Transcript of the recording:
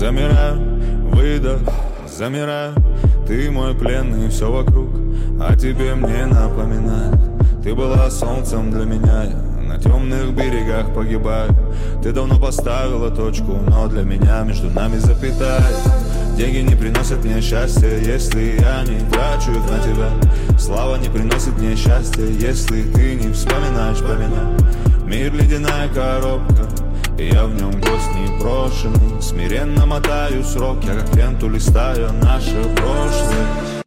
Замираю, выдох, замираю. Ты мой пленный, все вокруг о тебе мне напоминает. Ты была солнцем для меня, я на темных берегах погибаю. Ты давно поставила точку, но для меня между нами запятая. Деньги не приносят мне счастья, если я не трачу их на тебя. Слава не приносит мне счастья, если ты не вспоминаешь про меня. Мир ледяная коробка, и я в нем гость непрошенный. Смиренно мотаю срок, я как ленту листаю наше прошлое.